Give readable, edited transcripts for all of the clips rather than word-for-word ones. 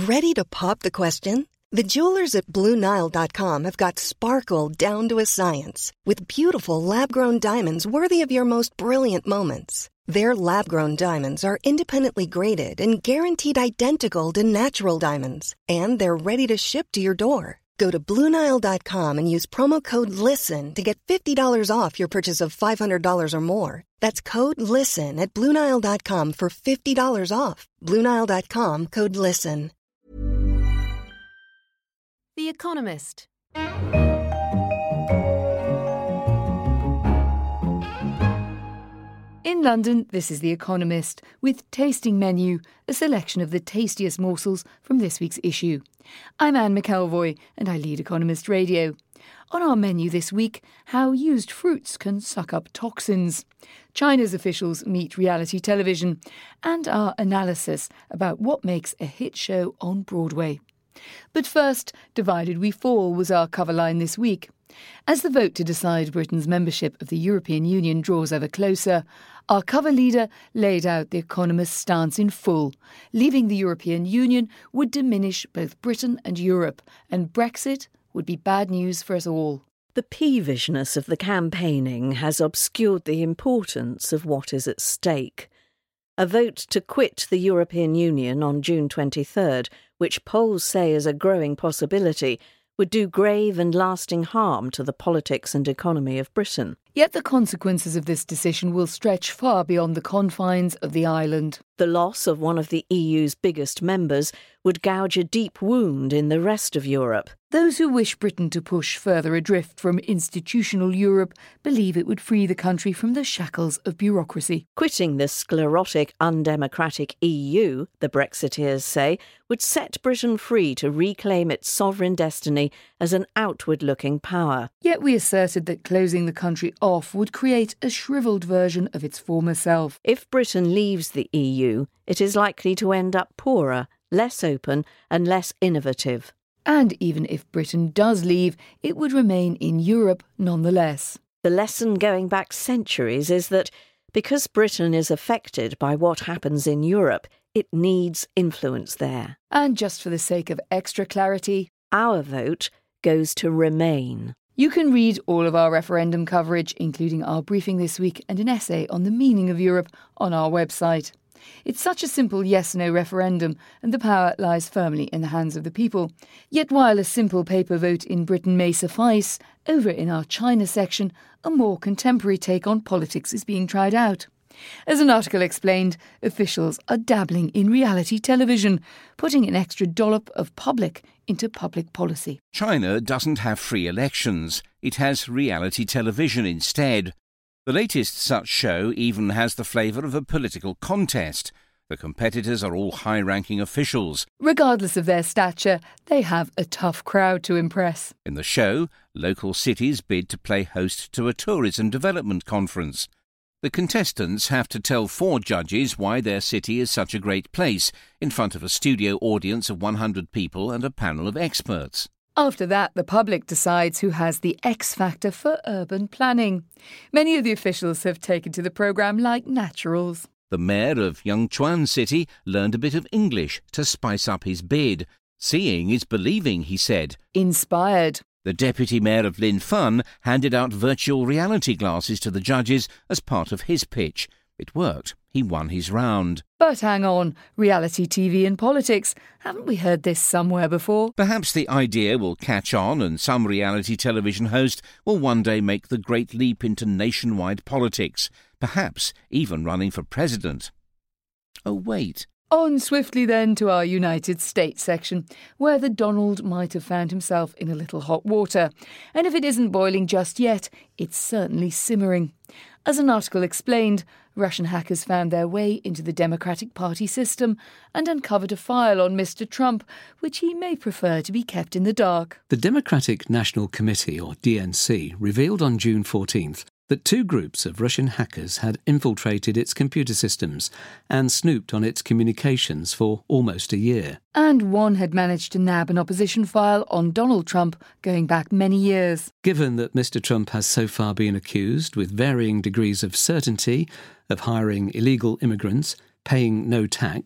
Ready to pop the question? The jewelers at BlueNile.com have got sparkle down to a science with beautiful lab-grown diamonds worthy of your most brilliant moments. Their lab-grown diamonds are independently graded and guaranteed identical to natural diamonds, and they're ready to ship to your door. Go to BlueNile.com and use promo code LISTEN to get $50 off your purchase of $500 or more. That's code LISTEN at BlueNile.com for $50 off. BlueNile.com, code LISTEN. The Economist. In London, this is The Economist, with Tasting Menu, a selection of the tastiest morsels from this week's issue. I'm Anne McElvoy, and I lead Economist Radio. On our menu this week, how used fruits can suck up toxins. China's officials meet reality television, and our analysis about what makes a hit show on Broadway. But first, Divided We Fall was our cover line this week. As the vote to decide Britain's membership of the European Union draws ever closer, our cover leader laid out The Economist's stance in full. Leaving the European Union would diminish both Britain and Europe, and Brexit would be bad news for us all. The peevishness of the campaigning has obscured the importance of what is at stake. A vote to quit the European Union on June 23rd, which polls say is a growing possibility, would do grave and lasting harm to the politics and economy of Britain. Yet the consequences of this decision will stretch far beyond the confines of the island. The loss of one of the EU's biggest members would gouge a deep wound in the rest of Europe. Those who wish Britain to push further adrift from institutional Europe believe it would free the country from the shackles of bureaucracy. Quitting the sclerotic, undemocratic EU, the Brexiteers say, would set Britain free to reclaim its sovereign destiny as an outward-looking power. Yet we asserted that closing the country off would create a shrivelled version of its former self. If Britain leaves the EU, it is likely to end up poorer, less open and less innovative. And even if Britain does leave, it would remain in Europe nonetheless. The lesson going back centuries is that because Britain is affected by what happens in Europe, it needs influence there. And just for the sake of extra clarity, our vote goes to Remain. You can read all of our referendum coverage, including our briefing this week and an essay on the meaning of Europe, on our website. It's such a simple yes-no referendum, and the power lies firmly in the hands of the people. Yet while a simple paper vote in Britain may suffice, over in our China section, a more contemporary take on politics is being tried out. As an article explained, officials are dabbling in reality television, putting an extra dollop of public into public policy. China doesn't have free elections. It has reality television instead. The latest such show even has the flavour of a political contest. The competitors are all high-ranking officials. Regardless of their stature, they have a tough crowd to impress. In the show, local cities bid to play host to a tourism development conference. The contestants have to tell 4 judges why their city is such a great place, in front of a studio audience of 100 people and a panel of experts. After that, the public decides who has the X factor for urban planning. Many of the officials have taken to the programme like naturals. The mayor of Yangchuan City learned a bit of English to spice up his bid. Seeing is believing, he said. Inspired. The deputy mayor of Linfan handed out virtual reality glasses to the judges as part of his pitch. It worked. He won his round. But hang on, reality TV and politics. Haven't we heard this somewhere before? Perhaps the idea will catch on and some reality television host will one day make the great leap into nationwide politics, perhaps even running for president. Oh, wait. On swiftly then to our United States section, where the Donald might have found himself in a little hot water. And if it isn't boiling just yet, it's certainly simmering. As an article explained, Russian hackers found their way into the Democratic Party system and uncovered a file on Mr. Trump, which he may prefer to be kept in the dark. The Democratic National Committee, or DNC, revealed on June 14th that 2 groups of Russian hackers had infiltrated its computer systems and snooped on its communications for almost a year. And one had managed to nab an opposition file on Donald Trump going back many years. Given that Mr. Trump has so far been accused, with varying degrees of certainty, of hiring illegal immigrants, paying no tax,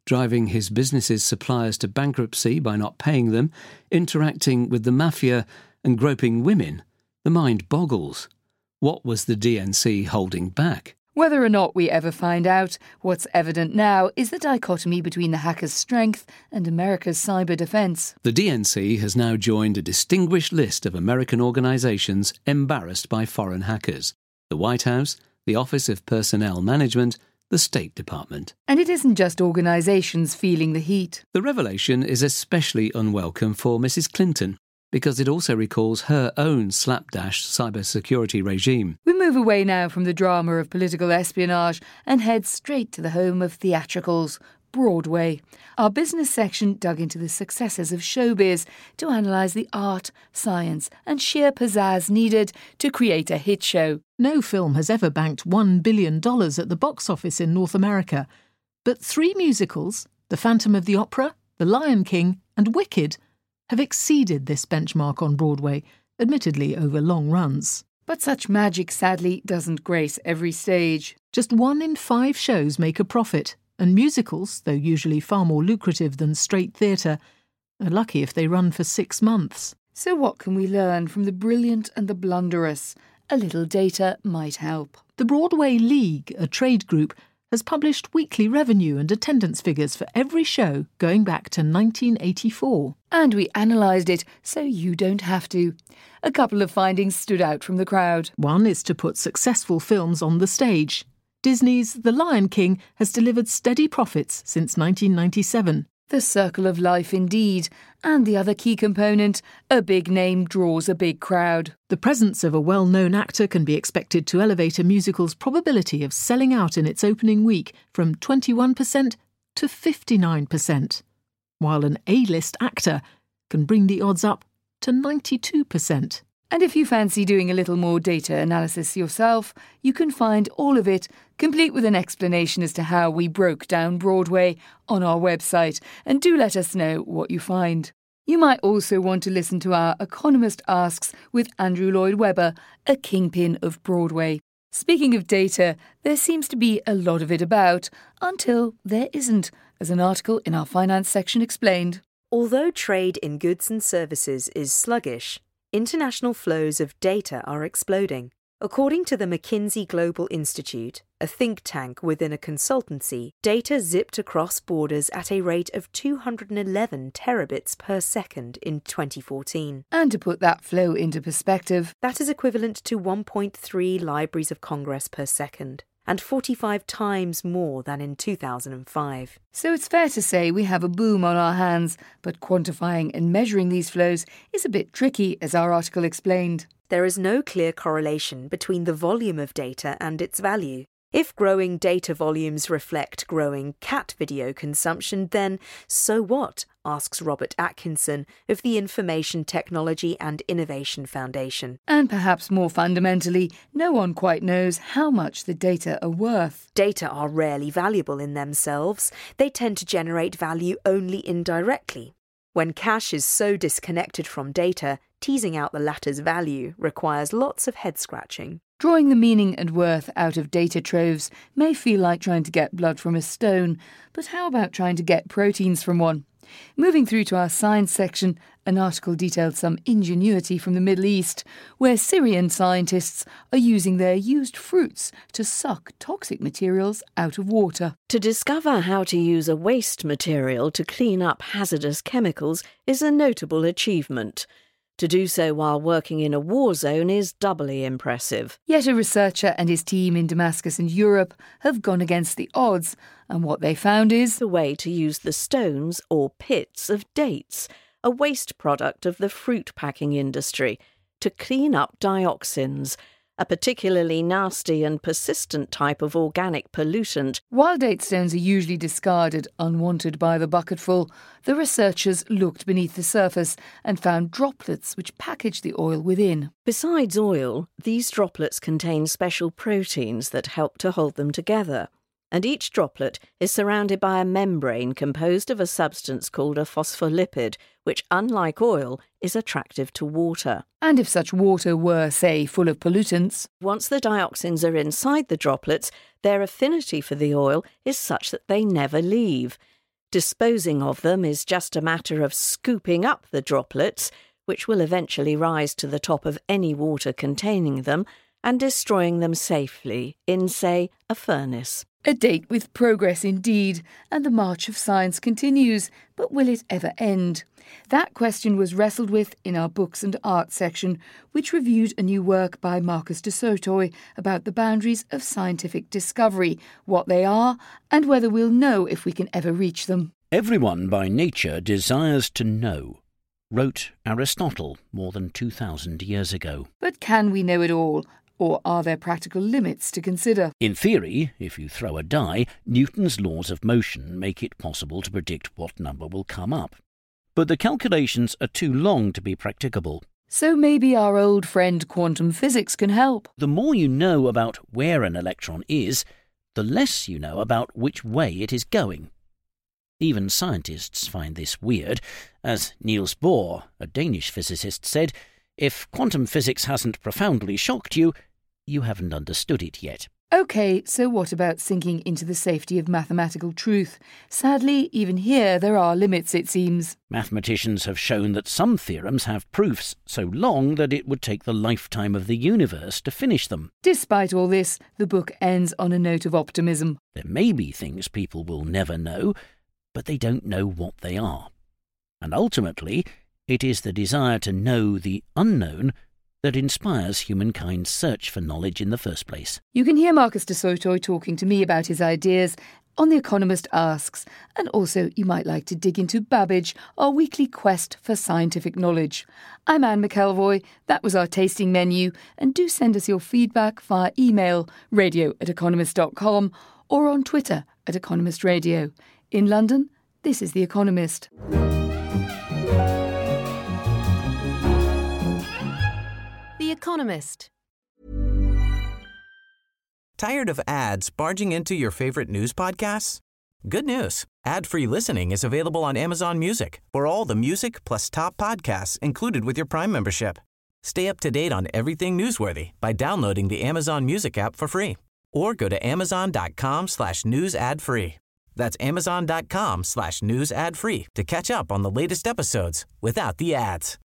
driving his business's suppliers to bankruptcy by not paying them, interacting with the mafia and groping women, the mind boggles. What was the DNC holding back? Whether or not we ever find out, what's evident now is the dichotomy between the hackers' strength and America's cyber defence. The DNC has now joined a distinguished list of American organisations embarrassed by foreign hackers: the White House, the Office of Personnel Management, the State Department. And it isn't just organisations feeling the heat. The revelation is especially unwelcome for Mrs. Clinton, because it also recalls her own slapdash cybersecurity regime. We move away now from the drama of political espionage and head straight to the home of theatricals, Broadway. Our business section dug into the successes of showbiz to analyse the art, science and sheer pizzazz needed to create a hit show. No film has ever banked $1 billion at the box office in North America, but 3 musicals, The Phantom of the Opera, The Lion King and Wicked, have exceeded this benchmark on Broadway, admittedly over long runs. But such magic sadly doesn't grace every stage. Just 1 in 5 shows make a profit, and musicals, though usually far more lucrative than straight theatre, are lucky if they run for 6 months. So what can we learn from the brilliant and the blunderous? A little data might help. The Broadway League, a trade group, has published weekly revenue and attendance figures for every show going back to 1984. And we analysed it so you don't have to. A couple of findings stood out from the crowd. One is to put successful films on the stage. Disney's The Lion King has delivered steady profits since 1997. The circle of life indeed. And the other key component, a big name draws a big crowd. The presence of a well-known actor can be expected to elevate a musical's probability of selling out in its opening week from 21% to 59%, while an A-list actor can bring the odds up to 92%. And if you fancy doing a little more data analysis yourself, you can find all of it, complete with an explanation as to how we broke down Broadway, on our website, and do let us know what you find. You might also want to listen to our Economist Asks with Andrew Lloyd Webber, a kingpin of Broadway. Speaking of data, there seems to be a lot of it about, until there isn't, as an article in our finance section explained. Although trade in goods and services is sluggish, international flows of data are exploding. According to the McKinsey Global Institute, a think tank within a consultancy, data zipped across borders at a rate of 211 terabits per second in 2014. And to put that flow into perspective, that is equivalent to 1.3 Libraries of Congress per second, and 45 times more than in 2005. So it's fair to say we have a boom on our hands, but quantifying and measuring these flows is a bit tricky, as our article explained. There is no clear correlation between the volume of data and its value. If growing data volumes reflect growing cat video consumption, then so what? Asks Robert Atkinson of the Information Technology and Innovation Foundation. And perhaps more fundamentally, no one quite knows how much the data are worth. Data are rarely valuable in themselves. They tend to generate value only indirectly. When cash is so disconnected from data, teasing out the latter's value requires lots of head-scratching. Drawing the meaning and worth out of data troves may feel like trying to get blood from a stone, but how about trying to get proteins from one? Moving through to our science section, an article detailed some ingenuity from the Middle East, where Syrian scientists are using their used fruits to suck toxic materials out of water. To discover how to use a waste material to clean up hazardous chemicals is a notable achievement. To do so while working in a war zone is doubly impressive. Yet a researcher and his team in Damascus and Europe have gone against the odds, and what they found is the way to use the stones or pits of dates, a waste product of the fruit packing industry, to clean up dioxins, a particularly nasty and persistent type of organic pollutant. While date stones are usually discarded unwanted by the bucketful, the researchers looked beneath the surface and found droplets which package the oil within. Besides oil, these droplets contain special proteins that help to hold them together. And each droplet is surrounded by a membrane composed of a substance called a phospholipid, which, unlike oil, is attractive to water. And if such water were, say, full of pollutants, once the dioxins are inside the droplets, their affinity for the oil is such that they never leave. Disposing of them is just a matter of scooping up the droplets, which will eventually rise to the top of any water containing them, and destroying them safely in, say, a furnace. A date with progress indeed, and the march of science continues, but will it ever end? That question was wrestled with in our Books and Art section, which reviewed a new work by Marcus du Sautoy about the boundaries of scientific discovery, what they are, and whether we'll know if we can ever reach them. Everyone by nature desires to know, wrote Aristotle more than 2,000 years ago. But can we know it all? Or are there practical limits to consider? In theory, if you throw a die, Newton's laws of motion make it possible to predict what number will come up. But the calculations are too long to be practicable. So maybe our old friend quantum physics can help. The more you know about where an electron is, the less you know about which way it is going. Even scientists find this weird. As Niels Bohr, a Danish physicist, said, "If quantum physics hasn't profoundly shocked you, you haven't understood it yet." OK, so what about sinking into the safety of mathematical truth? Sadly, even here there are limits, it seems. Mathematicians have shown that some theorems have proofs so long that it would take the lifetime of the universe to finish them. Despite all this, the book ends on a note of optimism. There may be things people will never know, but they don't know what they are. And ultimately, it is the desire to know the unknown that inspires humankind's search for knowledge in the first place. You can hear Marcus du Sautoy talking to me about his ideas on The Economist Asks, and also you might like to dig into Babbage, our weekly quest for scientific knowledge. I'm Anne McElvoy, that was our tasting menu, and do send us your feedback via email, radio@economist.com, or on Twitter @EconomistRadio. In London, this is The Economist. The Economist. Tired of ads barging into your favorite news podcasts? Good news. Ad-free listening is available on Amazon Music for all the music plus top podcasts included with your Prime membership. Stay up to date on everything newsworthy by downloading the Amazon Music app for free or go to amazon.com/news ad free. That's amazon.com/news ad free to catch up on the latest episodes without the ads.